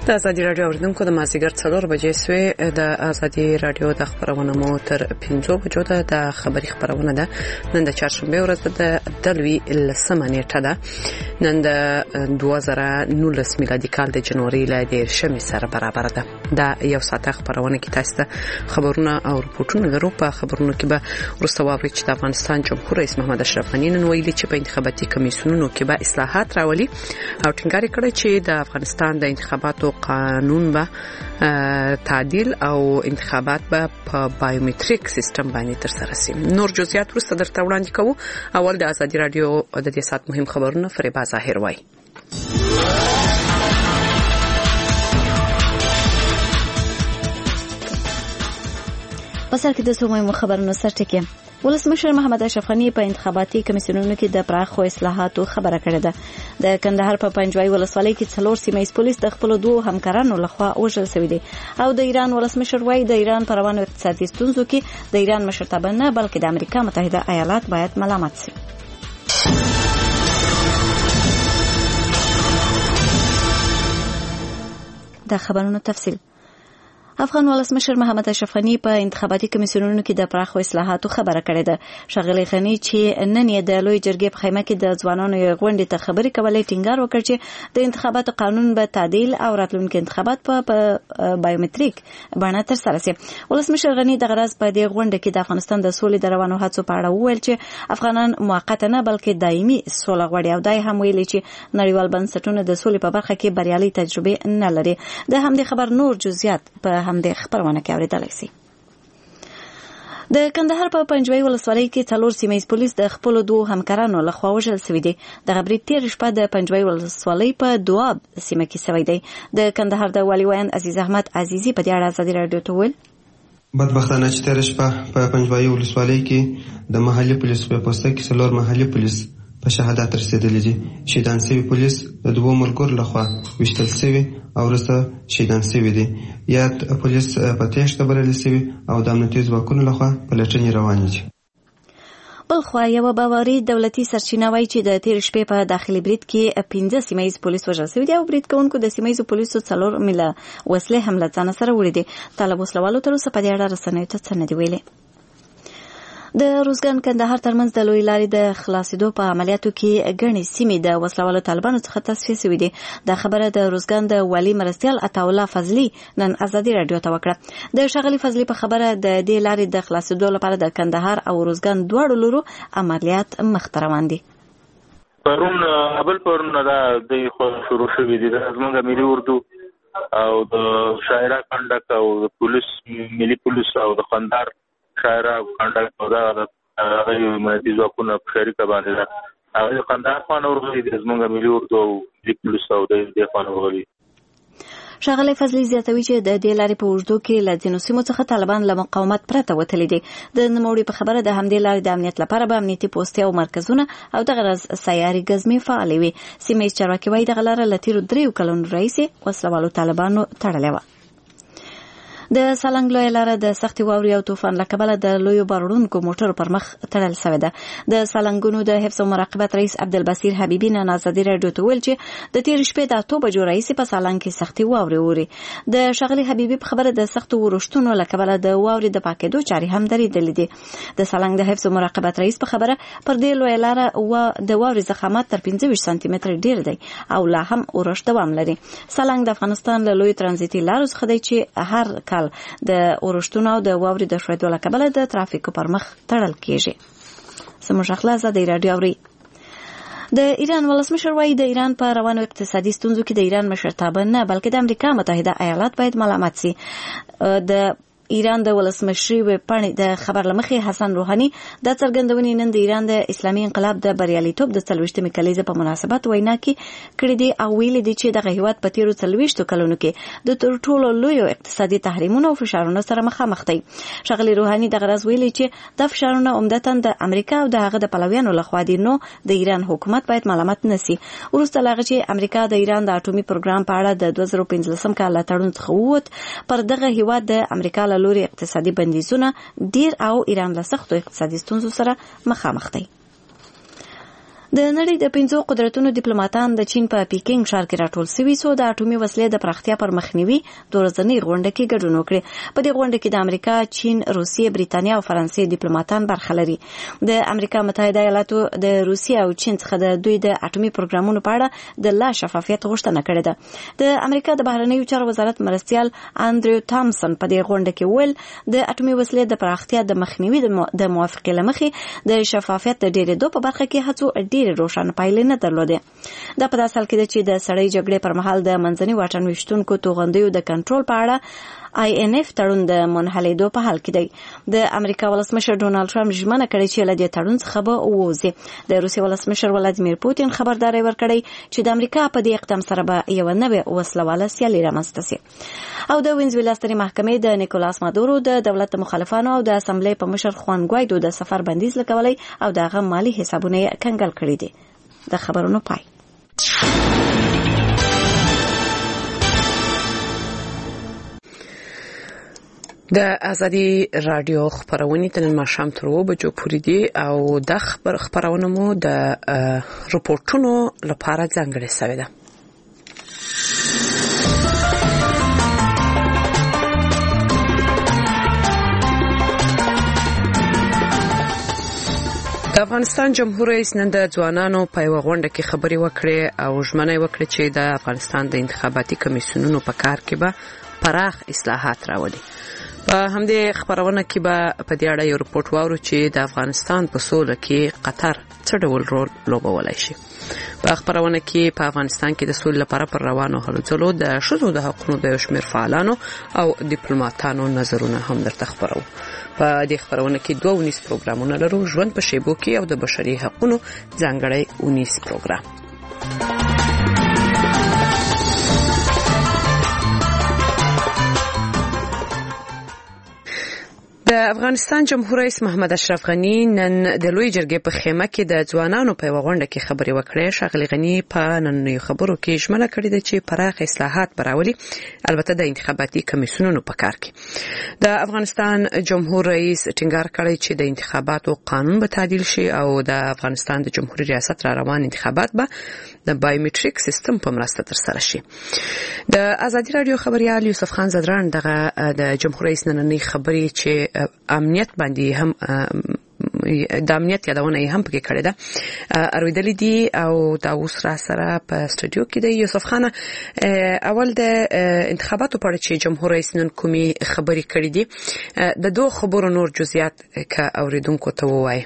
د ازادي رادیو اوریدونکو د مازیګر 4 بجې سوی د ازادي رادیو د خبرونه مو تر 5 بجو د خبري خبرونه ده. نن د چهارشنبه ورځ ده د لوي لسمه نیټه ده. نن د 2019 میلادي کال د جنوري ل 10 سره برابر ده. دا یو ساعت خبرونه کې تاسو ته خبرونه او رپورټونه درو. په خبرونو کې به ورسوي چې د افغانستان جمهور رئیس محمد اشرف غنی نن ویلي چې په انتخاباتي کمیسیونونو کې به اصلاحات راولي او ټینګار کړی چې د افغانستان د انتخاباتو قانون به تعدیل او انتخابات به په بایومټریک سیستم باندې تر سره شي. نور جزئیات ورسته درته وړاندې کوو. اول د ازادي رادیو د دې سات مهم خبرونه فریبا ظاهر وای. پسر کې د سومو خبرونو سرټکی ولسمشر محمد اشرف غنی په انتخاباتي کمیسیونونو کې د پراخو اصلاحاتو خبره کړې ده. د کندهار په پنجوای ولسوالۍ کې 4 سیمه پولیس د خپل دوه همکارانو لخوا وژل شوی دي او د ایران ولسمشر وایي د ایران پر روانو اقتصادي ستونزو کې د ایران مشرتابه نه بلکې د امریکا متحده ایالات باید ملامت شي. د خبرونو تفصیل افغان ولسمشر محمد اشرف غنی په انتخاباتي کمیسیونونو کې د پراخو اصلاحاتو خبره کړې ده. ښاغلی غنی چې نن یې د لوی جرګې په خیمه کې د ځوانانو غونډې ته خبرې کولې ټینګار وکړ چې د انتخاباتو قانون به تعدیل او راتلونکي انتخابات په بایومټریک بڼه تر سره شي. ولسمشر غنی د غرض په دې غونډه کې د افغانستان د سولې د روانو هڅو په اړه وویل چې افغانان موقته نه بلکې دایمي سوله غواړي او دای هم ویلي چې نړیوال بنسټونه د سولې په برخه کې بریالي تجربه نه لري. د همدې خبر نور جزئیات په همدې خبرونه کې اوریدل شي. د کندهار په پنجوای ولسوالۍ کې 4 سیمه پولیس د خپل دوه همکارانو لخوا وژل شوی دي. د غبري تیر شپه د پنجوای ولسوالۍ په دواب سیمه کې شوی دی. د کندهار د والي ویان عزیز احمد عزیزی په دې اړه ازادي رادیو ته ویل بدبختانه چې تیر شپه په پنجوای ولسوالۍ کې د محلي پولیس په پوسټ کې 4 محلي پولیس په شهادت رسیدلي دي. شهیدان شوي پولیس د دوه ملګرو لخوا وشتل شوي او وروسته شهیدان شوي دي. یا پولیس په تېښته بریالي شوي او د امنیتي ځواکونو لخوا پلټنې روانې دي. بلخوا یو باوري دولتي سرچینه وایي چې د تیر شپې په داخلي برید کې 15 سیمه پولیس وژل شوي دي او برید کوونکو د سیمه پولیسو 4 میله وسلې هم له ځان سره وړي دي. طالب وسلوالو تر اوسه په دې اړه رسنیو ته څه نه دي ویلي. د روزګان کندهار ترمنځ د لوی لارې د خلاصېدو په عملیاتو کې ګڼې سیمې د وسلوالو طالبانو څخه تصفیه شوې دي. دا خبره د روزګان د والي مرستیال عطاالله فضلي نن ازادي رادیو ته وکړه. د ښاغلي فضلي په خبره د دې لارې د خلاصېدو لپاره د کندهار او روزګان دواړو لورو عملیات مخته روان دي. پرون دا د شروع شوې دي. زموږ ملي اردو او د شاعره کنډک او د پولیس ملي پولیس او د خندار شاعره کنډک او دا هغه ملي ځواکونه په شریکه باندې ده. هغه خندار خان ورغلي د زموږ ملي اردو او ملي پولیس او د دې خان ورغلي. ښاغلی فضلي زیاتوي چې د دې لارې په اوږدو کې له ځینو سیمو څخه طالبان له مقاومت پرته وتلي دي. د نوموړي په خبره د همدې لارې د امنیت لپاره به امنیتي پوستې او مرکزونه او دغه راز سیاري ګزمې فعالې وي. سیمه ییز چارواکي وایي دغه لاره له تېرو 3 کلونو راهیسې وسلوالو طالبانو تړلې وه. د سالنګ لویه لاره د سختې واورې او طوفان له کبله د لویو باروړونکو موټرو پر مخ تړل شوې ده. د سالنګونو د حفظ او مراقبت رئیس عبدالبصیر حبیبي نن ازادي رادیو ته ویل چې د تېرې شپې د 8 بجو راهیسې په سالنګ کې سختې واورې اوري. د ښاغلي حبیبي په خبره د سختو ورښتونو له کبله د واورې د پاکېدو چارې هم درېدلې دي. د سالنګ د حفظ او مراقبت رئیس په خبره پر دې لویه لاره د واورې ضخامت تر 25 سانتي متره ډېر دی او لا هم ورښت دوام لري. سالنګ د افغانستان له لوی ترانزیتي لارو څخه دی چې هر کال د اورښتونو او د واورې د ښویېدو له کبله د ترافیکو پر مخ تړل کېږي. زموږ اخلاص د رادیو اوري. د ایران ولسمشر وایي د ایران په روانو اقتصادي ستونزو کې د ایران مشرتابه نه بلکې د امریکا متحده ایالات باید ملامت شي. د ایران د ولسمشري وپاڼې د خبر لمخې حسن روحاني د څرګندونې نن د ایران د اسلامي انقلاب د بریالیتوب د 40مې کلیزې په مناسبت وینا کې کړې دي او ویلي دي چې دغه هیواد په تیرو 40 کلونو کې د تر ټولو لویو اقتصادي تحریمونو او فشارونو سره مخامخ دي. ښاغلي روحاني دغه راز ویلي چې د فشارونو عمدتاً د امریکا او د هغه د پلویانو لخوا دي نو د ایران حکومت باید ملامت نشي. وروسته لا چې امریکا د ایران د اټومي پروګرام په اړه د 2015 کال تړون څخه ووت پر دغه هیواد د امریکا له لوري اقتصادي بندیزونه ډیر او ایران له سختو اقتصادي ستونزو سره مخامخ دی. د نړۍ د 5 قدرتونو ډیپلوماټان د چین په پیکینګ ښار کې راټول شوي سو د اټومي وسلې د پراختیا پر مخنیوي د ورځنۍ غونډه کې ګډون وکړي. په دې غونډه کې د امریکا، چین، روسیې، بریتانیا او فرانسې ډیپلوماټان برخه لري. د امریکا متحده ایالاتو د روسیې او چین څخه د دوی د اټومي پروګرامونو په اړه د لا شفافیت غوښتنه کړې ده. د امریکا د بهرنیو چارو وزارت مرستیال انډریو تامسن په دې غونډه کې ویل د اټومي وسلې د پراختیا د مخنیوي د موافقې لمخې د شفافیت د ډیرېدو په برخه کې هڅو ډېرې روښانه پایلې نه درلودې. دا په داسې حال کې ده چې د سړې جګړې پر مهال د منځني واټن ویشتونکو توغندیو د کنټرول په اړه INF تړون د منحلېدو په حال کې دی. د امریکا ولسمشر ډونالد ټرمپ ژمنه کړې چې له دې تړون څخه به ووځي. د روسیې ولسمشر ولادیمیر پوتین خبرداری ورکړی چې د امریکا په دې اقدام سره به یو نوې وسلواله سیالي رامنځته شي. او د وینزویلا سترې محکمې د نیکولاس مادورو د دولت مخالفانو او د اسمبلی په مشر خوان ګوایدو د سفر بندیز لګولی او د هغه مالی حسابونه یې کنګل کړي دي. د خبرونو پای. د ازادي رادیو خبرونه تل ماښام تر 2 بجو پورې دي او د خبرونه مو د رپورټونو لپاره ځانګړې شوې ده. د افغانستان جمهور رئیس نن د ځوانانو په یو غونډه کې خبري وکړې او ژمنه وکړه چې د افغانستان د انتخاباتي کمیسیونونو په کار کې به پراخ اصلاحات راولي. په همدې خبرونه کې به په دې اړه یو رپورټ واورو چې د افغانستان په سوله کې قطر څه ډول رول لوبولای شي. په خبرونه کې په افغانستان کې د سولې لپاره پر روانو هلو ځلو د ښځو د حقوقو د شمیر فعالانو او ډیپلوماټانو نظرونه هم درته خبرو. په دې خبرونه کې 2 ونیس پروګرامونه لرو، ژوند په شیبو کې او د بشري حقوقو ځانګړی ونیس پروګرام. د افغانستان جمهور رئیس محمد اشرف غنی نن د لوی جرګې په خیمه کې د ځوانانو په غونډه کې خبري وکړې. ښاغلي غنی په نننۍ خبرو کې ژمنه کړې ده چې پراخ اصلاحات براولي، البته د انتخاباتي کمیسیونونو په کار کې. د افغانستان جمهور رئیس ټینګار کړی چې د انتخاباتو قانون به تعدیل شي او د افغانستان د جمهوریت ریاست را روان انتخابات به د بایومټریک سیستم په مرسته ترسره شي. د ازادي رادیو خبريال یوسف خان زدران دغه د جمهور رئیس نننۍ خبري چې امنیت باندې هم د امنیت یادونه یې هم پکې کړې ده ارویدلې دي او دا اوس را سره په سټوډیو کې دی. یوسف خان، اول د انتخاباتو په اړه چې جمهور رئیس نن کومي خبري کړې دي د دوه خبرو نور جزئیات کا اوریدونکو ته وایي.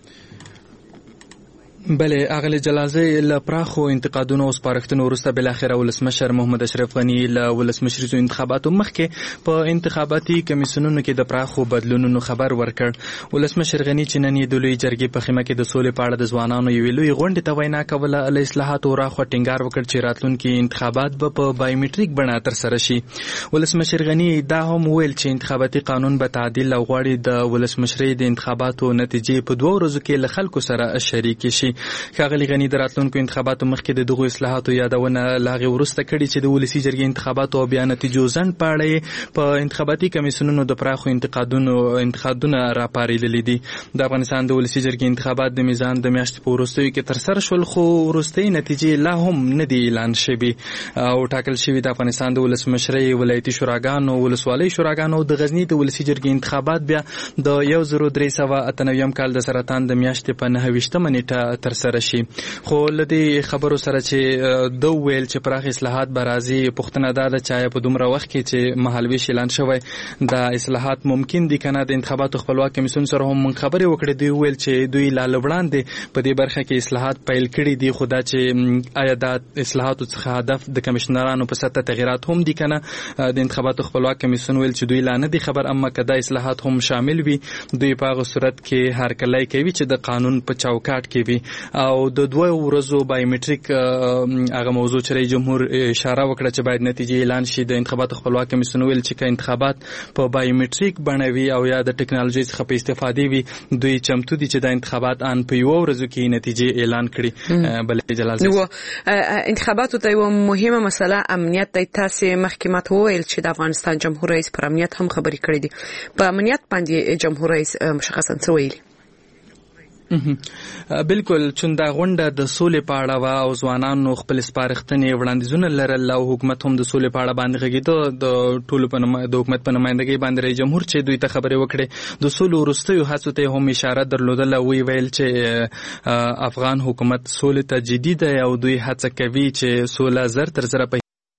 بله اغلی جلازه لپراخو انتقادونو او سپارښتنو وروسته بل اخر ولسمشر محمد اشرف غنی له ولسمشریزو انتخاباتو مخکې په انتخاباتي کمیسیونونو کې د پراخو بدلونونو خبر ورکړ. ولسمشر غنی چې نن د لوی جرګې په خیمه کې د سولې په اړه د ځوانانو یو لوی غونډه ته وینا کوله. له اصلاحاتو راخوا ټینګار وکړ چې راتلونکي انتخابات به په بایومټریک بڼه ترسره شي. ولسمشر غنی دا هم ویل چې انتخاباتي قانون به تعدیل او غواړي د ولسمشری د انتخاباتو نتیجې په 2 ورځو کې له خلکو سره شریک شي. ښاغلي غنی د راتلونکو انتخاباتو مخکې د دغو اصلاحاتو یادونه لاغې وروسته کړي چې د ولسي جرګې انتخاباتو او بیا نتیجو ځنډ په اړه په انتخاباتي کمیسیونونو د پراخو انتقادونه راپارېدلي دي. د افغانستان د ولسي جرګې انتخابات د میزان د میاشتې په وروستیو کې ترسره شول، خو وروستۍ نتیجې لا هم نه دي اعلان شوي او ټاکل شوي. د افغانستان د ولسمشرۍ، ولایتي شوراګانو، ولسوالۍ شوراګانو او د غزني د ولسي جرګې انتخابات بیا د 1398 کال د سرطان د میاشتې په 29 نیټه ترسره شي. خو لدې خبرو سره چې دو ویل چې پراخ اصلاحات به راځي، پوښتنه دا ده چې په دومره وخت کې چې مهالویش اعلان شوی دا اصلاحات ممکن دي کنه. د انتخاباتو خپلواک کمیسیون سره هم خبرې وکړې، دوی ویل چې دوی لا لوړاندې په دې برخه کې اصلاحات پیل کړي دي، خو دا چې آیا د اصلاحاتو څخه هدف د کمشنرانو په سطح تغیرات هم دي کنه. د انتخاباتو خپلواک کمیسیون ویل چې دوی لا نه دي خبر، اما کدا اصلاحات هم شامل وي دوی په هغه صورت کې هر کله کوي چې د قانون په چوکاټ کې وي. او د 2 ورځو بایومټریک هغه موضوع چې جمهور اشاره وکړه چې باید نتیجې اعلان شي. د انتخاباتو خپلواک کمیسیون ویل چې انتخابات په بایومټریک بڼوي او یا د ټکنالوژي څخه په استفادې وي، دوی چمتو دي چې د انتخابات ان په 1 ورځو کې نتیجې اعلان کړي. بلې جلال نو انتخاباتو ته یو مهمه مسله امنیت دی. تاسو محکمات ویل چې د افغانستان جمهور رئیس پر امنیت هم خبرې کړې دي. په امنیت باندې جمهور رئیس مشخصا څه ویلي؟ بالکل چون دا غونډه د سولې په اړه وا او ځوانانو خپل سپارښتنې وړاندیزونه لرل او حکومت هم د سولې په اړه باندې غږیدو د ټولو د حکومت په نمائندګۍ باندې رئیس جمهور چې دوی ته خبرې وکړې د سولې وروستیو هڅو ته هم اشاره درلودله ویل چې افغان حکومت سولې ته جدي دی او دوی هڅه کوي چې سوله زر تر زره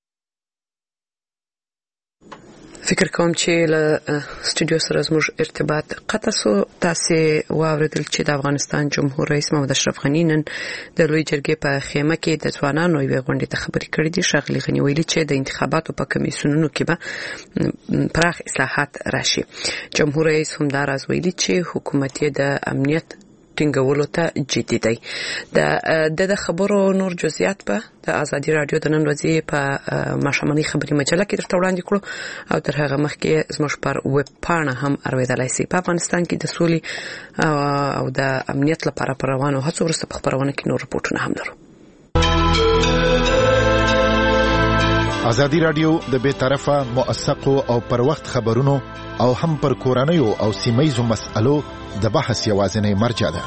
فکر کوم چې له سټوډیو سره زموږ ارتباط قطع سو. تاسو واوریدل چې د افغانستان جمهور رئیس محمد اشرف غنی نن د لوی جرګې په خیمه کې د ځوانانو یوې غونډې ته خبرې کړې دي. ښاغلي غنی ویلي چې د انتخاباتو په کمیسیونونو کې به پراخ اصلاحات راشي. جمهور رئیس هم دا راز ویلي چې حکومت یې د امنیت ټینګولو ته جدي دی. د خبرو نور جزئیات په د ازادي رادیو د نن ورځې په ماشوماني خبري مجله کې درته وړاندې کړو او تر هغه مخکې زموږ پر ویب پاڼه هم اوریدلای شئ. په افغانستان کې د سولې او د امنیت لپاره پر روانو هڅو وروسته په خبرونه کې نور رپورټونه هم لرو. ازادي رادیو د بے طرفه موثقو او پر وخت خبرونو او هم پر کورنیو او سیمایي مسألو د بحث یوازینی مرجع ده.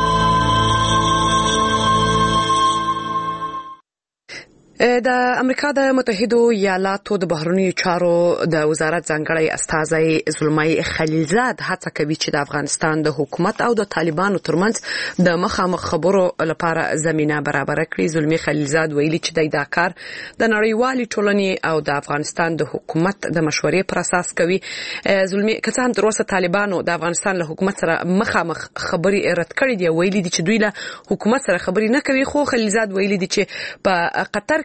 د امریکا د متحده ایالاتو د بهرنیو چارو د وزارت ځانګړی استازی زلمی خلیلزاد هڅه کوي چې د افغانستان د حکومت او د طالبانو ترمنځ د مخامخ خبرو لپاره زمينه برابر کړي. زلمی خلیلزاد ویلي چې د کار د نړیوالې ټولنې او د افغانستان د حکومت د مشورې پر اساس کوي. زلمی که هم تر اوسه طالبانو د افغانستان له حکومت سره مخامخ خبري رد کړي دي، ویلي دي چې دوی له حکومت سره خبري نه کوي. خو خلیلزاد ویلي دي چې په قطر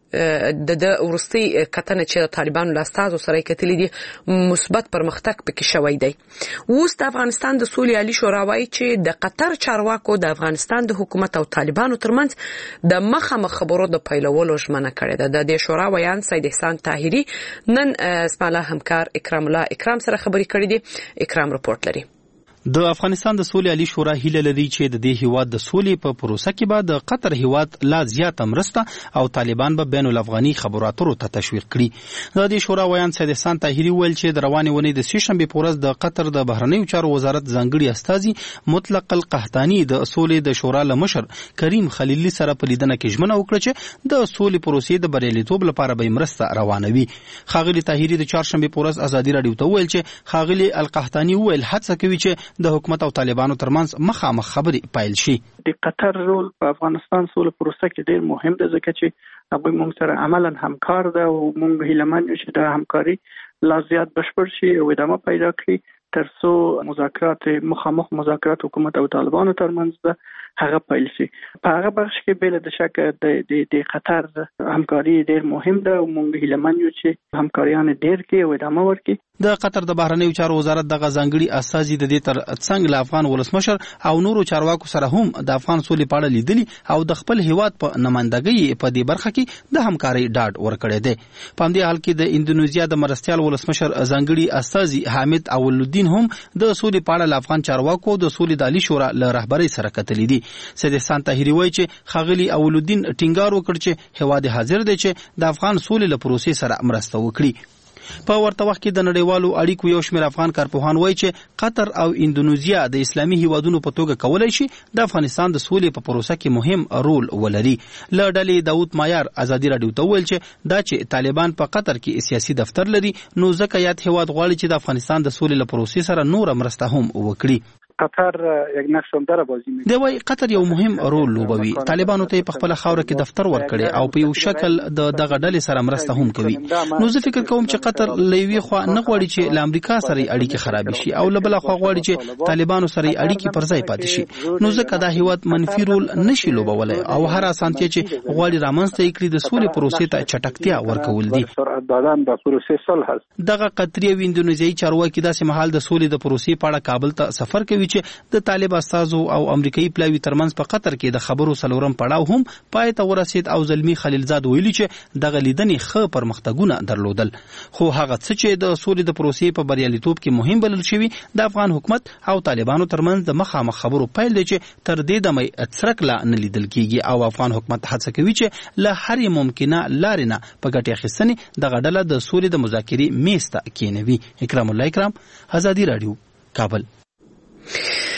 د ورستي کتنه چې طالبانو له استازو سره کتلې دي مثبت پرمختګ پکې شوی دی. اوس د افغانستان د سولې عالی شورا وايي چې د قطر چارواکو د افغانستان د حکومت او طالبانو ترمنځ د مخامخ خبرو د پیلولو ژمنه کړې ده. د شورا ویان سید احسان طاهری نن اسماعیل همکار اکرام الله اکرام سره خبرې کړې دي. اکرام رپورټ لري. د افغانستان د سولې عالی شورا هیله لري چې د دې هیواد د سولې په پروسه کې به د قطر هیواد لا زیاته مرسته او طالبان به بین الافغاني خبرو اترو ته تشویق کړي. د دې شورا ویان سید احسان طاهری ویل چې د روانې ونې د سهشنبه په ورځ د قطر د بهرنیو چارو وزارت ځانګړي استازي مطلق القحطاني د سولې د شورا لمشر کریم خلیلی سره په لیدنه کې ژمنه وکړه چې د سولې پروسې د بریالیتوب لپاره به مرسته روانوي. خاغلی طاهری د چهارشنبه په ورځ ازادي رادیو ته ویل چې خاغلی القحطاني ویل هڅه کوي چې د حکومت او طالبانو ترمنځ مخامخ خبرې پایل شي. د قطر رول په افغانستان سولې پروسه کې ډېر مهم دی ځکه چې هغه موږ سره عملاً همکار ده او موږ هیلهمن یو چې د همکاري لا زیات بشپړ شي او ادامه پیدا کړي ترڅو مذاکرات مخامخ مذاکرات حکومت او طالبانو ترمنځ ده هغه پیل شي. په هغه بخش کې بل د شک د قطر همکاري ډېر مهم ده او موږ هیلهمن یو چې همکاریان ډېر کې او ادامه ورکړي. د قطر د بهرنیو چارو وزارت د غزانګړي استازي د دې تر څنګ له افغان ولسمشر او نورو چارواکو سره هم د افغان سولې په اړه لیدلي او د خپل هیواد په نمائندګۍ په دې برخه کې د همکارۍ ډاډ ورکړی دی. په همدې حال کې د اندونیزیا د مرستیال ولسمشر ځانګړي استازي حامد اولالدین هم د سولې په اړه له افغان چارواکو د سولې د عالی شورا له رهبرۍ سره کتلي دي. سید احسان طاهری وایي چې خاغلی اولالدین ټینګار وکړ چې هیواد حاضر دی چې د افغان سولې له پروسې سره مرسته وکړي. په ورته وخت کې د نړیوالو اړیکو یو شمېر افغان کارپوهان وایي چې قطر او اندونیزیا د اسلامي هیوادونو په توګه کولای شي د افغانستان د سولې په پروسه کې مهم رول ولري. له ډلې داود مایار ازادي رادیو ته ویل چې دا چې طالبان په قطر کې سیاسي دفتر لري نو ځکه یاد هیواد غواړي چې د افغانستان د سولې له پروسې سره نور مرسته هم وکړي. قطر یک نقش سندره بازی میکنه. دی وای قطر یو مهم رول لوبوي. طالبانو ته په خپل خاور کې دفتر ورکړي او په یو شکل د دغه ډلې سره مرسته هم کوي. نو زه فکر کوم چې قطر لوي خو نه غواړي چې له امریکا سره اړیکې خراب شي او له بل خو غواړي چې طالبانو سره اړیکې پر ځای پاتې شي. نو ځکه دا هیواد منفي رول نشي لوبولای او هر اسانتیا چې غواړي رامنځته کړي د سولې پروسې ته چټکتیا ورکول دي. دغه قطري او اندونیزیایي چارواکي داسې مهال د سولې د پروسې په اړه کابل ته سفر کوي چې د طالب استازو او امریکایي پلاوی ترمنځ په قطر کې د خبرو سلورم پړاو هم پای ته ورسید او زلمی خلیلزاد ویلي چې دغه لیدنې ښه پرمختګونه درلودل. خو هغه څه چې د سولې د پروسې په بریالیتوب کې مهم بلل شوی د افغان حکومت او طالبانو ترمنځ د مخامخ خبرو پیل دی چې تر دې دمه څرک لا نه لیدل کیږي او افغان حکومت هڅه کوي چې له هرې ممکنه لارې نه په ګټې اخیستنې دغه ډله د سولې د مذاکرې میز ته کېنوي. اکرام الله اکرام، ازادي رادیو، کابل.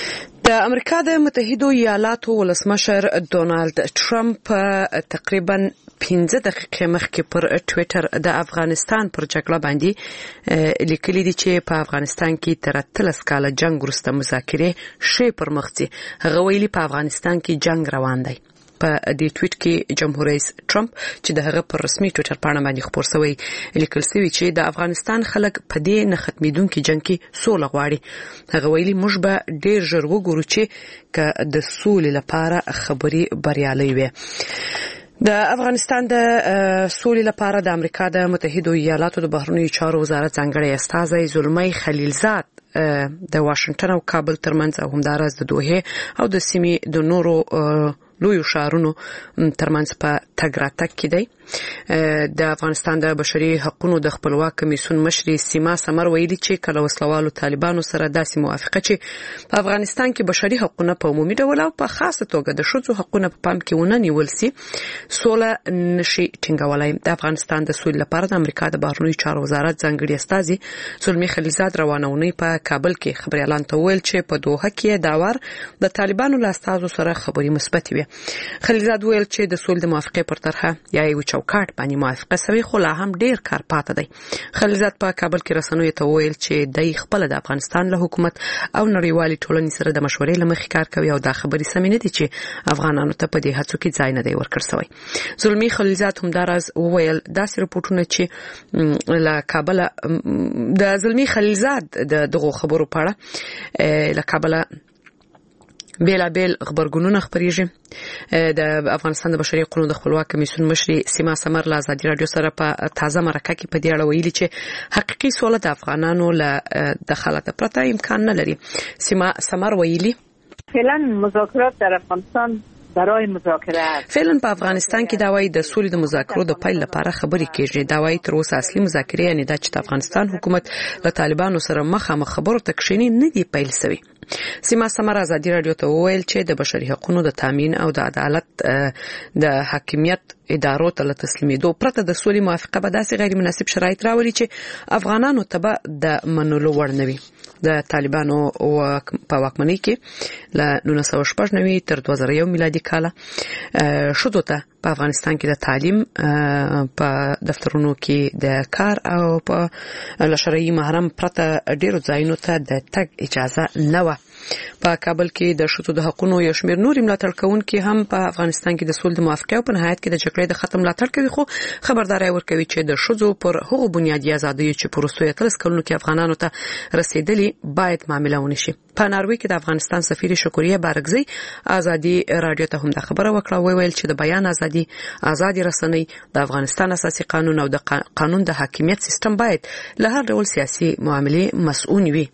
د امریکا د متحده ایالاتو ولسمشر ډونالد ټرمپ تقریبا 15 دقیقې مخکې پر ټوئیټر د افغانستان پر جګړه باندې لیکلي دي چې په افغانستان کې تر 13 کال جنگ وروسته مذاکرې شي پر مخ ځي. هغه ویلي په افغانستان کې جنگ روان دی. په دې ټویټ کې جمهور رئیس ټرمپ چې د هغه پر رسمي ټویټر پاڼه باندې خبر شوی لیکل شوی چې د افغانستان خلک په دې نه ختمیدونکو جنگ کې سوله غواړي. هغه ویلي موږ به ډیر ژر وګورو چې د سولې لپاره خبري بریالي وي. د افغانستان د سولې لپاره د امریکا د متحده ایالاتو د بهرنیو چارو وزارت ځانګړی استازی زلمی خلیلزاد د واشنگټن او کابل ترمنځ او همدارس د دوحه او د سیمې د نورو لویو شهرونو ترمنځ په تګ راتګ کې دی. د افغانستان د بشري حقوقو د خپلواک کمیسیون مشر سیما سمر ویلي چې کله وسلوالو طالبانو سره داسې موافقه چې په افغانستان کې بشري حقوقونه په عمومي ډول او په خاصه توګه د ښځو حقوقونه په پام کې ونه نیول سي سوله نشي ټینګولای. د افغانستان د سولې لپاره د امریکا د بهرنیو چارو وزارت ځانګړي استازي زلمی خلیلزاد روانونی په کابل کې خبري اعلان ته ویل چې په دوحه کې داور د طالبانو له استازو سره خبري مثبت وي. خلیلزاد ویل چې د سولې د موافقې پر طرحه یا یو چوکاټ باندې موافقه شوی خو لا هم ډیر کار پاتې دی. خلیلزاد په کابل کې رسنیو ته ویل چې د خپل د افغانستان له حکومت او نړیوالي ټولنې سره د مشورې لمخې کار کوي او دا خبري سمې نه دي چې افغانانو ته په دې هڅو کې ځای نه دی ورکړ شوی. زلمی خلیلزاد هم دراز ویل داسې رپورټونه چې له کابل د زلمی خلیلزاد دغه خبرو په اړه له کابل بیل خبرګونونه خبريږي. د افغانستان د بشري حقوقو د خپلواک کمیسیون مشر سیما سمر له ازادي رادیو سره په تازه مرکه کې په دې اړه ویلي چې حقيقي سوله د افغانانو له دخالت پرته امکان نه لري. سیما سمر ویلي فعلا مذاکرات در افغانستان برای مذاکره فعلا په افغانستان کې دا وایي د سولې د مذاکرو د پیل لپاره خبرې کېږي. دا وایي تر اوسه اصلي مذاکرې یعنی د افغانستان حکومت له طالبانو سره مخامخ خبرو ته کښینی نه دی پیل شوی. سیما سمر ازادي رادیو ته وویل چې د بشري حقوقو د تامین او د عدالت د حاکمیت ادارو ته تسلیمېدو پرته د سولې موافقه به داسې غیر مناسب شرایط راولي چې افغانانو ته د منلو وړ نه وي. د طالبانو په واکمنۍ کې له 1999 تر 2001 میلادي کال شوه ته په افغانستان کې د تعلیم په دفترونو کې د کار او په لشرعي محرم پرته ډیرو ځایونو ته د تګ اجازه نه و. په کابل کې د شتو د حقوقو یو شمېر نور ملاتړ کوونکي هم په افغانستان کې د سولې د موافقه او په نهایت کې د جګړې د ختم ملاتړ کوي خو خبرداري ورکوي چې د شذو پر هغو بنیادي ازادۍ چې پر وسوي 13 کلونو کې افغانانو ته رسیدلي باید معاملې ونشي. په ناروې کې د افغانستان سفیر شکریه بارګزی ازادي رادیو ته هم د خبره وکړه ویل چې د بیان ازادي آزادي رسنۍ د افغانستان اساسي قانون او د قانون د حاکمیت سیستم باید له هر ډول سیاسي معاملې مسئول وي.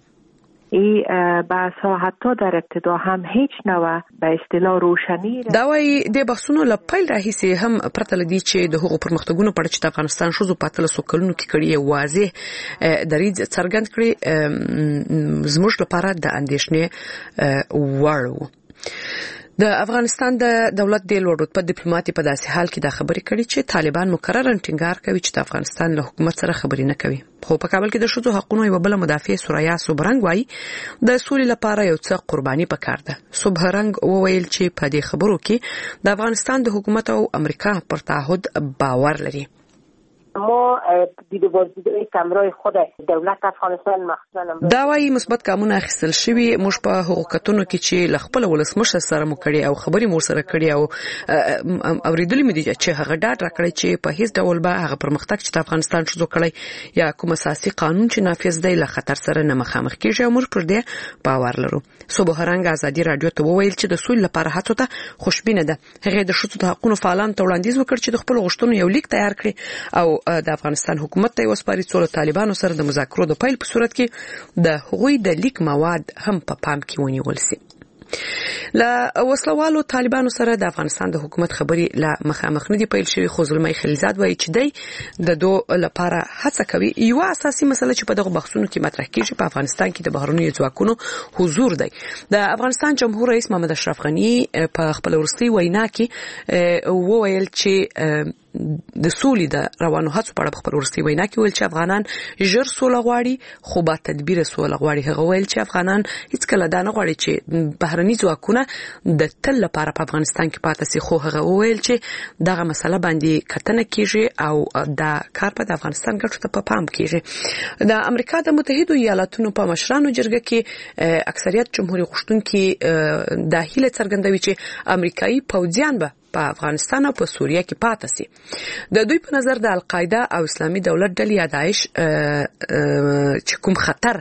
بحث ها حتی در ابتدا هم هیچ نوع به اصطلاح روشنی دا وایي د بحثونو له پیل راهیسې هم پرته لدی چې د هغو پرمختګونو په اړه چې افغانستان شوزو په 13 کلونو کې کړی واضح دریځ څرګند کړی زموږ لپاره د اندېښنې وړ وو. د افغانستان د دولت د لوړ رتبه ډیپلوماټي په داسې حال کې دا خبرې کړي چې طالبان مکررن ټینګار کوي چې د افغانستان له حکومت سره خبرې نه کوي. خو په کابل کې د شذو حقوقو یو بل مدافع سوریا صبرنګ وایي د سولې لپاره یو څه قرباني پکار ده. صبرنګ وویل چې په دې خبرو کې د افغانستان د حکومت او امریکا پر تعهد باور لري. ما دیده بازدیدهای کمرای خود دولت افغانستان مخصوصا دا وایي مثبت ګامونه اخیستل شوي موږ په حقوقتونو کې چې ل خپل ولسمشر سره مو کړی او خبرې مو سره کړی او اوریدلې مې دي چې هغه ډاډ راکړی چې په هیڅ ډول به هغه پرمختګ چې افغانستان شوزو کړی یا کوم اساسي قانون چې نافذ دی له خطر سره نه مخامخ کیږي او موږ پر دې باور لرو. صبحرنګ ازادي رادیو ته وویل چې د سولې لپاره هڅو ته خوشبینه ده. هغه د شذو د حقوقو فعالان ته وړاندیز وکړ چې د خپل غوښتنو یو لیک تیار کړي او د افغانستان حکومت ته وسپاري څو طالبانو سره د مذاکرو د پیل په صورت کې د هغوی د لیک مواد هم په پام کې ونیول شي. لا وسلوالو طالبانو سره د افغانستان د حکومت خبري لا مخامخ نه دی پیل شوی. خو زلمی خلیلزاد وایي چې دی د دوه لپاره هڅه کوي. یو اساسي مسله چې په دغه بحثونو کې مطرح کیږي په افغانستان کې د بهرنیو ځواکونو حضور دی. د افغانستان جمهور رئیس محمد اشرف غنی په خپل ورستي وینا کې وویل چې د سولې د روانو هڅو په اړه خبر ورستی وینا کې ویل چې افغانان ژر سوله غواړي خو با تدبیر سوله غواړي. هغه ویل چې افغانان هیڅ کله دا نه غواړي چې بهرني ځواکونه د تل لپاره په افغانستان کې پاتې شي، خو هغه ویل چې دغه مسله باندې کتنه کیږي او دا کار په افغانستان ګټو ته په پام کیږي. د امریکا د متحده ایالاتونو په مشرانو جرګه کې اکثریت جمهوریت غوښتونکي د هیله څرګندوي چې امریکایي پوځیان به په افغانستان او په سوریه کې پاتې شي. د دوی په نظر د القاعده او اسلامي دولت ډلې یا داعش چې کوم خطر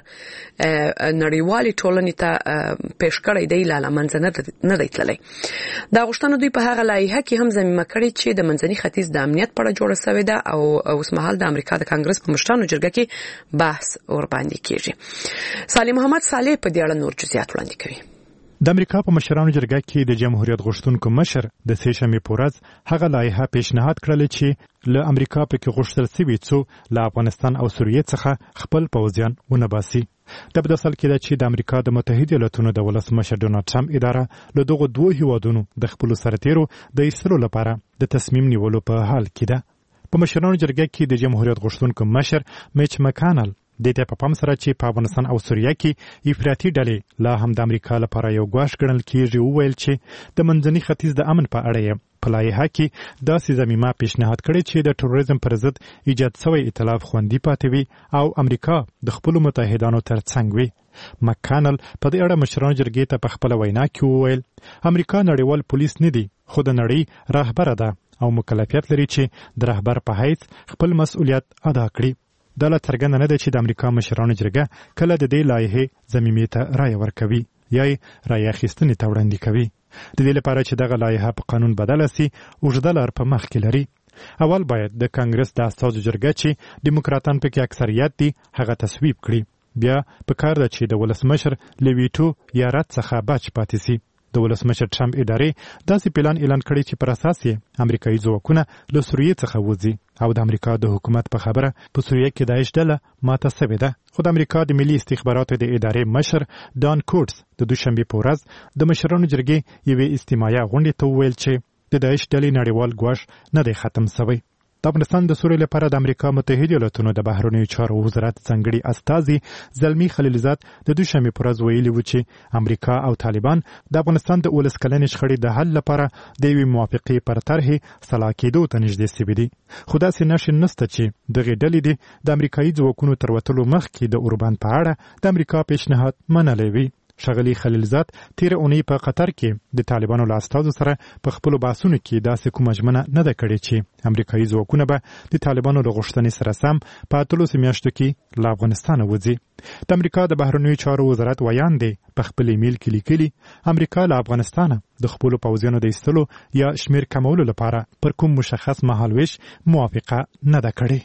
نړیوالي ټولنې ته پیش کړی دی لاله منځ نه دی تللی. دا غوښتنه دوی په هغه لایحه کې هم ضمیمه کړې چې د منځني ختیځ د امنیت په اړه جوړه شوې ده او اوس مهال د امریکا د کانګرس په مشرانو جرګه کې بحث ور باندې کیږي. صالح محمد صالح په دې اړه نور جزئیات وړاندې کوي. د امریکا په مشرانو جرګه کې د جمهوریت غوښتونکو مشر د سېشنبې په ورځ هغه لایحه پیشنهاد کړل چې له امریکا پکې غوښتل شوی څو له افغانستان او سوریې څخه خپل پوځیان ونباسي. د په اصل کې دا چې د امریکا د متحده ایالاتونو د ولسمشر ډونالد ټرمپ اداره له دغه دوه هیوادونو د خپل سرتیرو د ایستلو لپاره د تصمیم نیولو په حال کې ده. په مشرانو جرګه کې د جمهوریت غوښتونکو مشر میچ مکانل د دې په پام سره چې په افغانستان او سوریه کې افراطي ډلې لا هم د امریکا لپاره یو ګواښ ګڼل کېږي وویل چې د منځني ختیځ د امن په اړه یې په لایحه کې داسې ضمیمه پیشنهاد کړې چې د تروریزم پر ضد ایجاد شوی ائتلاف خوندي پاتې وي او امریکا د خپلو متحدانو ترڅنګ وي. مکانل په دې اړه مشرانو جرګې ته په خپله وینا کې وویل امریکا نړیوال پولیس نه دی خو د نړۍ رهبره ده او مکلفیت لري چې د رهبر په حیث خپل مسؤلیت ادا کړي. دا لا څرګنده نه ده چې د امریکا مشرانو جرګه کله د دې لایحې ضمیمې ته رایه ورکوي یا یې رایه اخیستنې ته وړاندې کوي. د دې لپاره چې دغه لایحه په قانون بدله سي اوږده لار په مخ کې لري. اول باید د کانګرس د استازو جرګه چې ډیموکراتان پکې اکثریت دي هغه تصویب کړي. بیا په کار ده چې د ولسمشر له ویټو یا رد څخه بچ پاتې سي. د ولسمشر ټرمپ ادارې داسې پلان اعلان کړی چې پر اساس یې امریکایي ځواکونه له سوریې څخه وځي او د امریکا د حکومت په خبره په سوریه کې داعش ډله ماته شوې ده. خو د امریکا د ملي استخباراتو د ادارې مشر دان کوټس د دوشنبې په ورځ د مشرانو جرګې یوې استماعیه غونډې ته وویل چې د داعش ډلې نړیوال ګواښ نه دی ختم شوی. د افغانستان د سولې لپاره د امریکا متحده ایالاتونو د بهرنیو چارو وزارت ځانګړي استازي زلمی خلیلزاد د دوشنبې په ورځ ویلي و چې امریکا او طالبان د افغانستان د 19 کلنې شخړې د حل لپاره د یوې موافقې پر طرحې سلا کېدو ته نږدې شوي دي. خو داسې نښې نشته چې دغې ډلې دې د امریکایي ځواکونو تر وتلو مخکې د اوربند په اړه د امریکا پیشنهاد منلی وي. ښاغلي خلیلزاد تیر اونۍ په قطر کې د طالبانو له استازو سره په خپلو بحثونو کې داسې کومه ژمنه نه ده کړې چې امریکایي ځواکونه به د طالبانو له غوښتنې سره سم په 18 میاشتو کې له افغانستانه وځي. د امریکا د بهرنیو چارو وزارت ویان دی په خپل ایمیل کې لیکلي امریکا له افغانستانه د خپلو پوځیانو د ایستلو یا شمیر کمولو لپاره پر کوم مشخص مهالویش موافقه نه ده کړې.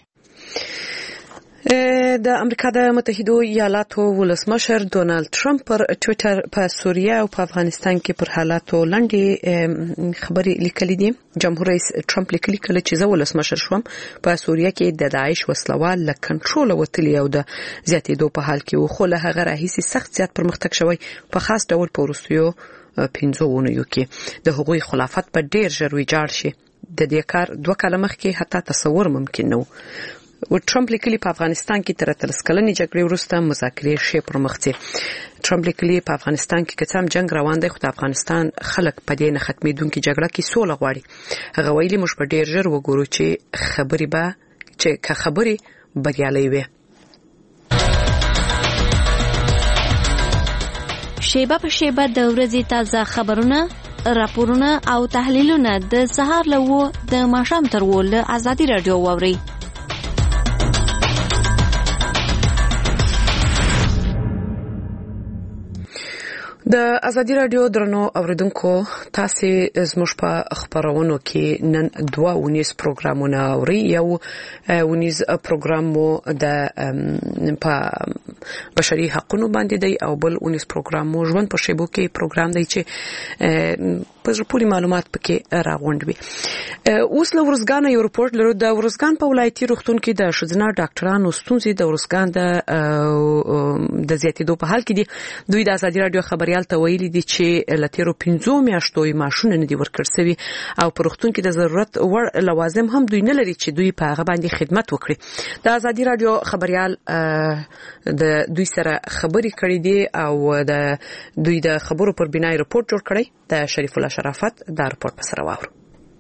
د امریکا د متحده ایالاتو ولسمشر ډونالد ټرمپ پر ټوئیټر په سوریه او په افغانستان کې پر حالاتو لنډې خبرې لیکلې دي. جمهور رئیس ټرمپ لیکلي کله چې زه ولسمشر شوم په سوریه کې د داعش وسلوال له کنټرول وتلی او د زیاتېدو په حال کې و، خو له هغه راهیسې سخت زیات پرمختګ شوی په خاص ډول په وروستیو 15 اونیو کې د هغوی خلافت په ډیر ژر ویجاړ شي. د دې کار 2 کاله مخکې حتی تصور ممکن نه و. ټرمپ لیکلي په افغانستان کې تر 13 کلنې جګړې وروسته مذاکرې ښې پرمخ ځي. ټرمپ لیکلي په افغانستان کې کڅام جنگ روان دی خو د افغانستان خلک په دې نه ختمېدونکې جګړه کې سوله غواړي. هغه ویلي موږ په ډیر ژر وګورو چې خبرې بریالۍ وي. شیبه په شیبه د ورځې تازه خبرونه، راپورونه او تحلیلونه د سهار له 9 د ماښام تر 10 له ازادي رادیو واورئ. د ازادي رادیو درنو اوریدونکو تاسو زموږ په خبرونو کې نن 2 ونیس پروګرامونه اوري. یو ونیس پروګرام مو د په بشري حقوقو باندې دی او بل ونیس پروګرام مو ژوند په شیبو کې پروګرام دی چې په ټولي معلومات پکې راغونډ وي. اوس له ورزګان یو رپورت لرو. د ورزګان په ولایتي روغتون کې د ښځینه ډاکټرانو ستونزې د ورزګان د زیاتېدو په حال کې دي. دوی د ازادي رادیو خبري خبريال ته ویلي دي چې لتیرو 15 میاشتو ماشونه نه دي ورکړ سوي او پروختون کې د ضرورت وړ لوازم هم دوی نه لري چې دوی په هغه باندې خدمت وکړي. د آزادي رادیو خبريال د دوی سره خبري کړې دي او د دوی د خبرو پر بنای رپورت جوړ کړی. د شریف الله شرافت دا رپورت په سره واورو.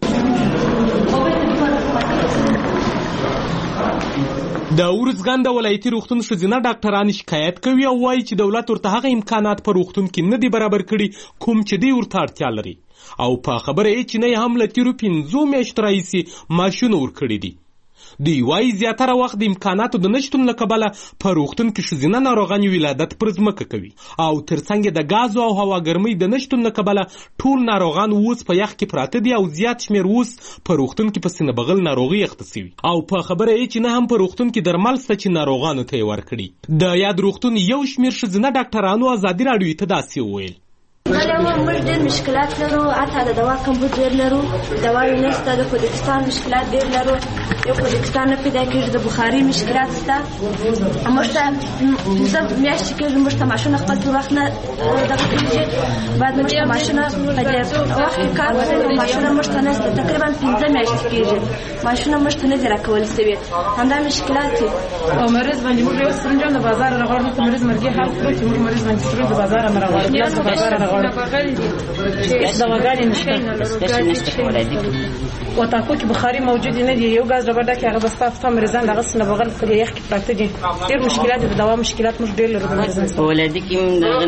د ارزګان د ولایتي روغتون ښځینه ډاکټران شکایت کوي او وایي چې دولت ورته هغه امکانات په روغتون کې نه دي برابر کړي کوم چې دوی ورته اړتیا لري او په خبره یې چې نه هم له تیرو 15 میاشتو راهیسې ماشونه ورکړي دي. دوی وایي زیاتره وخت د امکاناتو د نشتون له کبله په روغتون کې ښځینه ناروغان ولادت پر ځمکه کوي او ترڅنګ د غازو او هواګرمۍ د نشتون له کبله ټول ناروغان اوس په یخ کې پراته دي او زیات شمیر اوس په روغتون کې په سینه بغل ناروغي اخته شوي او په خبره یې چې نه هم په روغتون کې درمل شته چې ناروغانو ته یې ورکړي. د یاد روغتون یو شمیر ښځینه ډاکټرانو آزادي راډیو ته داسې وویل: موږ ډېر مشکلات لرو، حتی د دوا کمبود ډېر لرو، دواوې نشته، د کوډکستان مشکلات ډېر لرو، یو کوډکستان نه پیدا کېږي، د بخاري مشکلات شته. موږ ته 15 میاشتې کېږي موږ ته ماشونه خپل پر وخت نه دغه کېږي، باید موږ ته ماشونه په دې وخت کې کار وکړو، ماشونه موږ ته نشته، تقریبا 15 میاشتې کېږي ماشونه موږ ته نه دي راکول شوي. همدا مشکلات دي. او مریض باندې موږ یو سرنجان د بازار راغواړو، ته مریض مرګي حال کړو چې موږ مریض باندې سرنج د بازار نه راغواړو، د بازار راغواړو دواګانې نشته ولادي وتاکو کې بخاري موجود نه دی، یو غاز ربړه کې هغه بس په مریضان دغه سن بغل په یخ کې پراته دي. ډېر مشکلات د دوا مشکلات موږ ډېر لرو د مریضان په ولادي کې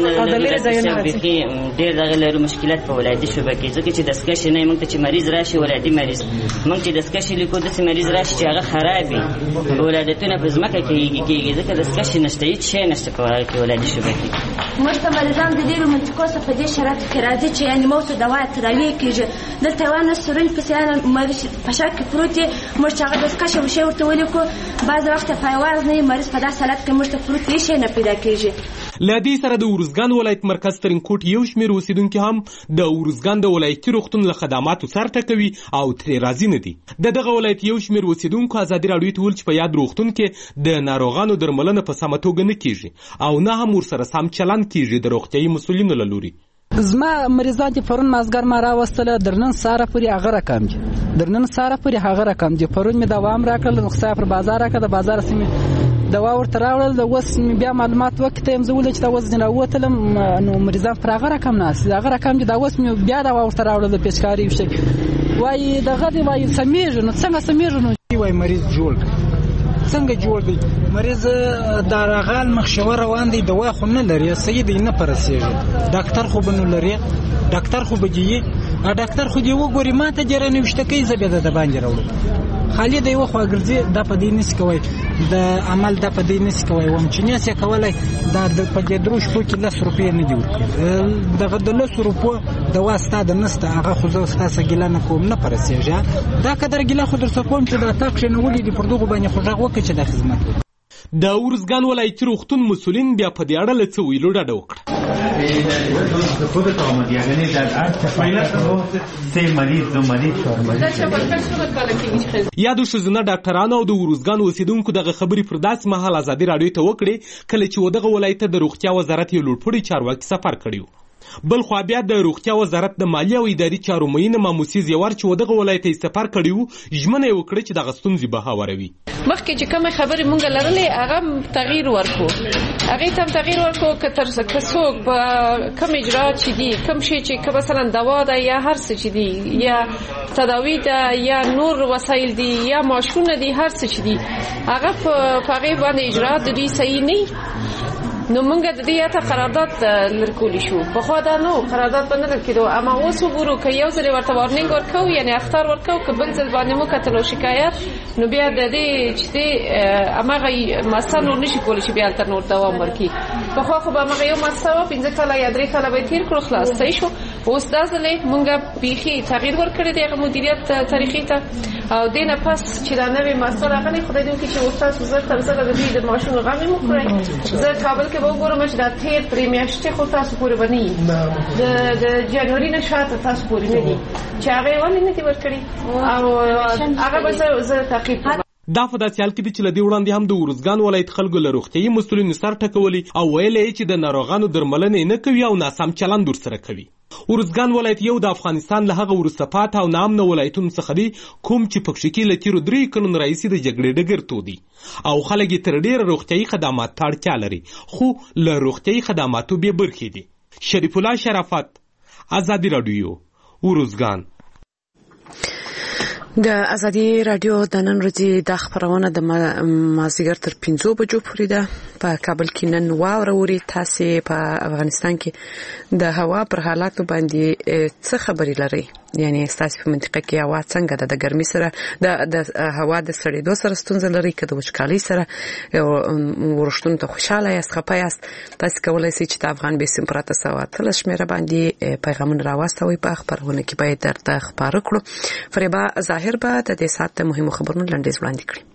ډېر دغه لرو مشکلات په ولادي شوبه کې ځکه چې دسکش نه موږ ته چې مریض راشي ولادي مریض موږ چې دسکش لیکو د مریض راشي چې هغه خرابي ولادتونه په ځمکه کېږي ځکه دسکش نشته هیڅ شی نشته په ولادي شوبه کې. موږ ته مریضان د ډېرو منطقو څخه په دې شرایطو کې راځي چې یعنې موت دوا تداوی کېږي. دلته یوه نه سرنج پسې مریض په شا کې پروت دی، موږ چې هغه دستکش او شی ورته ولیکو بعض وخت په یوازې نه مریض په داسې حالت کې موږ ته پروت هېڅ شی نه پیدا کېږي. له دې سره د ارزګان ولایت مرکز ترینکوټ یو شمېر اوسیدونکي هم د ارزګان د ولایتي روغتون له خدماتو سر ټکوي او ترې راضي نه دي. د دغه ولایت یو شمېر اوسیدونکو آزادي راډیو ته وویل چې په یاد روغتون کې د ناروغانو درملنه په سمه توګه نه کېږي او نه هم ورسره سم چلند کېږي د روغتیایي مسؤلینو له لوري. زما مریضان چې پرون مازګر ما راوستله درنن ساره پورې هغه رقم دي، درنن ساره پورې هغه رقم دي. پرون مې دوام راکړل، نو پر بازار راکړه، د بازار سمې دوا ورته راوړل، د اوس بیا معلومات وکړم زه ولې چې دا اوس ځینې راوتلم نو مریضان پر هغه رقم ناست دي، هغه رقم دي. دا اوس مې بیا دوا ورته راوړل د پیچکاري وشي وایي دغه دی وایي سمیږي. نو څنګه سمیږي؟ نو وایي مریض جوړ څنګه جوړ دی مریض دا راغال مخشوه روان دی، دوا خو نه لري، صحیح دی نه پرسیږي، ډاکټر خو به نه لري، ډاکټر خو به جي ډاکټر خو دی وګوري ما ته جره نوشته کوي زه بیا د باندې راوړم خالي دی وخو ګرځي دا په دې نس کوي د عمل دا په دې نس کوي وم چې نه څه کولای دا په دې دروش په کې 10 روپۍ نه دی ورکړي دغه د 10 روپو د واسطه د نسته هغه خو زه تاسو ګیله نه کوم نه پرسیږي دا قدر ګیله خو درته کوم چې دا تاک نه ولې دی پر دغه باندې خو ځغ وکړي چې د خدمت د ارزګان ولایتي روغتون مسؤلین بیا په دې اړه له څه ویلو ډډه وکړه. یادو ښځینه ډاکټرانو او د ارزګان اوسیدونکو دغه خبرې پر داسې مهال آزادي راډیو ته وکړې کله چې دغه ولایت د روغتیا وزارت یو لوړپوړي چارواکي سفر کړی و. بل خو بیا د روغتیا وزارت د مالی او اداري چارو معین ماموسي زیور چې دغه ولایت یې سفر کړی و ژمنه یې وکړه چې دغه ستونزې به هواروي. مخکې چې کومه خبرې مونږ لرلې هغه تغییر ورکو، هغه ته تغییر ورکو که څوک په کوم اجراءات چې دي کوم شي چې مثلا دوا ده یا هر څه چې دي یا تداوی ده یا نور وسایل دي یا ماشونه دي هر څه چې دي هغه په هغه باندې اجراءات دي صحیح نه نو موږ د دې ته قرارداد لرکول شو. په خو دا نو قرارداد باندې لرکېدو اما اوس وګورو که یو ځل ورته وارنینګ ورکو یعنی اختار ورکو که بل ځل باندې مو کتلو شکایت نو بیا د دې چې امغه مسله نور نشي کولی چې بیا تر نور دوام ورکړي. په خو به مغه یو مسله 15 کاله یا 3 کاله به تیر کړو خلاص صحیح شو. اوس دا ځل موږ بیخي تغییر ورکړی دی مدیریت تاریخي ته او دینه پس چې دا نوې مسله غني خدای دې چې استاد وزارت سره د دې د ماشوم غمي مو کړی زه کابل کې وګورم چې دا تیر پرې میاشتې خو تاسو پورې بني د جنوري نه شاته تاسو پورې نه دي چې هغه ونه نه دي ورکړي او هغه به زه تعقیب دا په داسې حال کې دي چې له دې وړاندې هم د ارزګان ولایت خلکو له روغتیایي مسؤلینو سر ټکولي او ویلې یې چې د ناروغانو درملنه نه کوي او ناسم چلند ورسره کوي. ارزګان ولایت یو د افغانستان له هغه وروسته پاتې او ناامنه ولایتونو څخه دی کوم چې پکې کې له تیرو 3 کلونو راهیسې د جګړې ډګر تودي او خلک یې تر ډېره روغتیایي خدمات ته اړتیا لري خو له روغتیایي خدماتو بې برخې دي. شریف الله شرافت، ازادي رادیو، ارزګان. د ازادي رادیو د نن ورځې د خبرونه د مازیګر تر 5 بجو پورې ده. په کابل کې نن واوره وري. تاسو په افغانستان کې د هوا پر حالاتو باندې څه خبرې لرئ؟ یعنی تاسو په منطقه کې هوا څنګه ده؟ د ګرمي سره د هوا د سړېدو سره ستونزه لري که د وچکالۍ سره ورښتون ته خوشاله یاست خپه یاست؟ تاسو کولای شئ چې د افغان بیسیم پراته سواتل شمیره باندې پیغامونه راوستوي. په خبرونه کې باید درته خبره کړو. فریبا ظاهر به د دې ساعت مهمو خبرونو لنډیز وړاندې کړي.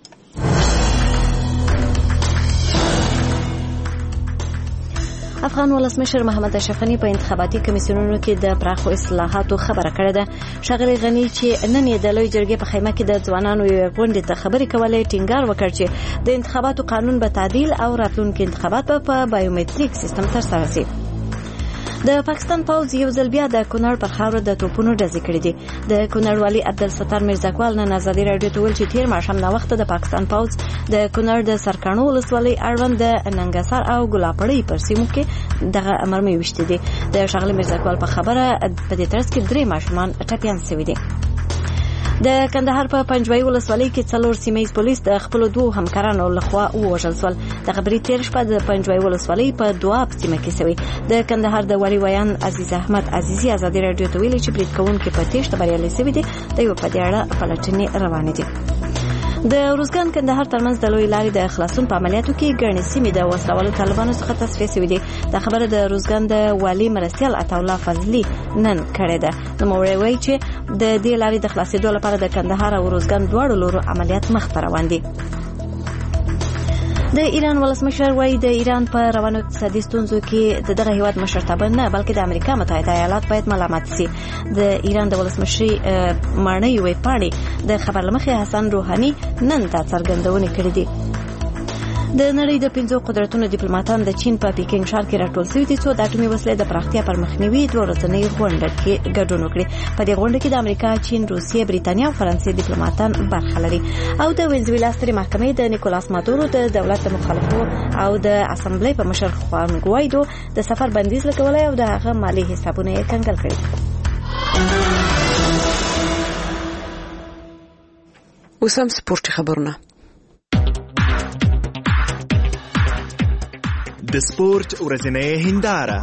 افغان ولسمشر محمد اشرف غنی په انتخاباتي کمیسیونونو کې د پراخو اصلاحاتو خبره کړې ده. ښاغلي غنی چې نن یې د لوی جرګې په خیمه کې د ځوانانو یو غونډې ته خبرې کولې ټینګار وکړ چې د انتخاباتو قانون به تعدیل او راتلونکي انتخابات په بایومټریک سیستم ترسره شي. د پاکستان پوځ یو ځل بیا د کونړ پر خاوره د توپونو ډزې کړې دي. د کونړ والي عبدالستار میرزاکوال نن ازادي راډیو ته ویل چې تیر ماښام ناوخته د پاکستان پوځ د کونړ د سرکاڼو ولسوالۍ اړوند د ننګسار او ګلاپړۍ پر سیمو کې دغه مرمۍ وشتې دي. د ښاغلي میرزاکوال په خبره په دې ترڅ کې 3 ماشومان ټپیان شوي دي. د کندهار په پنجوایي ولسوالۍ کې 4 سیمه پولیس د خپل 2 همکارانو لخوا ووژل شول. د خبرې تیر شپه د پنجوایي ولسوالۍ په 2 سیمه کې شوی. د کندهار د والي ویان عزیز احمد عزیزي ازادي راډیو ته ویلي چې برید کوونکي په تېښته بریالي شوي دي. د یو په دې اړه پلټنې روانې دي. د ارزګان کندهار ترمنځ د لوی لارې د خلاصون په عملیاتو کې ګڼې سیمې د وسلوالو طالبانو څخه تصفیه شوې دي. دا خبره د ارزګان د والي مرستیال عطاالله فضلي نن کړې ده. نوموړی وایي چې د دې لارې د خلاصېدو لپاره د کندهار او ارزګان دواړو لورو عملیات مخ ته روان دي. د ایران ولسمشر وایي د ایران په روانو اقتصادي ستونزو کې دغه هیواد مشرتابه نه بلکې د امریکا متحده ایالات باید ملامت شي. د ایران د ولسمشر مانۍ وی پاڼې د خبر لمخې حسن روحاني نن دا څرګندونه کړې دي. د نړۍ د 5 قدرتونو ډیپلوماټان د چین په پیکینګ ښار کې راټول شوي دي چې د اټومي وسلې د پراختیا پر مخنیوي 2 ورځنۍ غونډه کې ګډون وکړي. په دې غونډه کې د امریکا، چین، روسیې، بریتانیا او فرانسې ډیپلوماټان برخه لري. او د وینزویلا سترې محکمې د نیکولاس مادورو د دولت د مخالفو او د اسمبلی په مشر خوان ګوایدو د سفر بندیز لګولای او د هغه مالی حسابونه یې کنګل کړي. اوس هم سپورټي خبرونه. د سپورت ورځنۍ هنداره.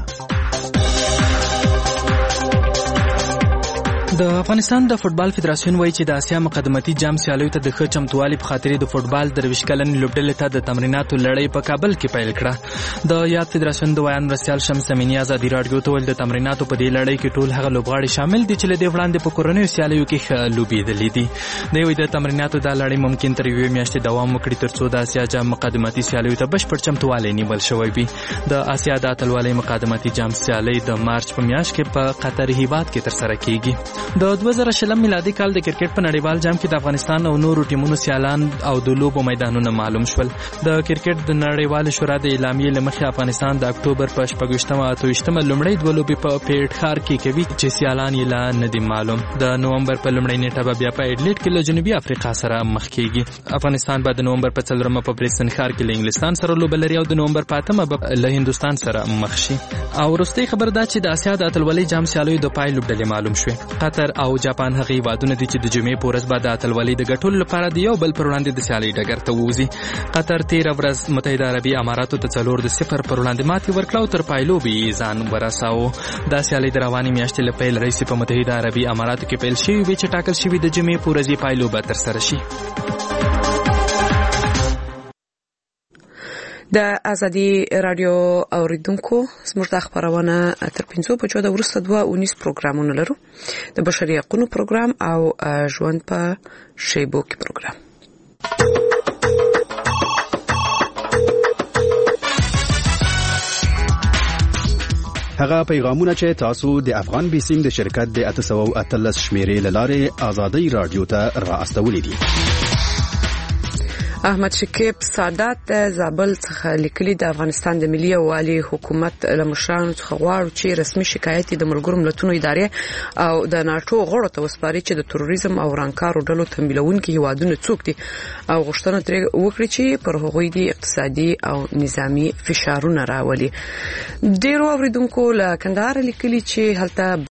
د افغانستان د فوتبال فدراسیون وایي چې د اسیا مقدمتي جام سیالیو ته د ښه چمتووالي په خاطر د فوتبال 23 کلن لوبډلې ته د تمریناتو لړۍ په کابل کې پیل کړه. د یاد فدراسیون د ویان مرستیال شمس امینی ازادي راډیو ته ویل د تمریناتو په دې لړۍ کې ټول هغه لوبغاړي شامل دي چې له دې وړاندې په کورنیو سیالیو کې ښه لوبېدلي دي. د تمریناتو د لړۍ ممکن تر 1 میاشتې دوام وکړي ترڅو د اسیا جام مقدمتي سیالیو ته بشپړ چمتووالی نیول شوی وي. د اسیا د اتلولۍ مقدمتي جام سیالۍ د مارچ په میاشت کې په قطر هیواد کې ترسره کیږي. د 2020 میلادي کال د کرکټ په نړیوال جام کې د افغانستان او نورو ټیمونو سیالان او د لوبو میدانونه معلوم شول. د کرکټ د نړیوال شورا د اعلامیې لمخې افغانستان د اکتوبر په 28 او 28 لومړی دوه لوبې په پیټ ښار کې کوي چې سیالان یې لا نه دي معلوم. د نومبر په لومړۍ نیټه به بیا په ایډلیټ کې له جنوبي افریقا سره مخ کیږي. افغانستان به د نومبر په 4 په برسن ښار کې له انګلستان سره لوبه لري او د نومبر په 8 به له هندستان سره مخ شي. او وروستۍ خبر دا چې د اسیا د اتلولۍ جام سیالیو د پای لوبډلې معلوم شوې. قطر او جاپان هغه هیوادونه دي چې د جمعې په ورځ به د اتلولۍ د ګټلو لپاره د یو بل پر وړاندې د سیالۍ ډګر ته ووځي. قطر 13 ورځ متحده عربي اماراتو ته 4-0 پر وړاندې ماتې ورکړه او تر پایلوبې ځان ورساوه. دا سیالۍ د روانې میاشتې له پیل راهیسې په متحده عربي اماراتو کې پیل شوې وي چې ټاکل شوي د جمعې په ورځ پایلوبه ترسره شي. د ازادي رادیو اوریدونکو زموږ د خبرونه تر 5 بجو د ورسته 2 پروګرامونه لرو. د بشري حقوقو پروګرام او ژوند په شیبو کې پروګرام. هغه پیغامونه چې تاسو د افغان بیسیم د شرکت د 813 شمیرې لاره آزادي رادیو ته را استولې دي. احمد شکیب سادات د زابل څخه لیکلي د افغانستان د ملي یووالي حکومت له مشرانو څخه غواړي چې رسمي شکایت د ملګرو ملتونو ادارې او د ناتو غړو ته وسپاري چې د تروریزم او ورانکارو ډلو تمویلونکي هیوادونه څوک دي او غوښتنه ترې وکړي چې پر هغوی د اقتصادي او نظامی فشارونه راولي. ډیرو اوریدونکو له کندهار لیکلي چې هلته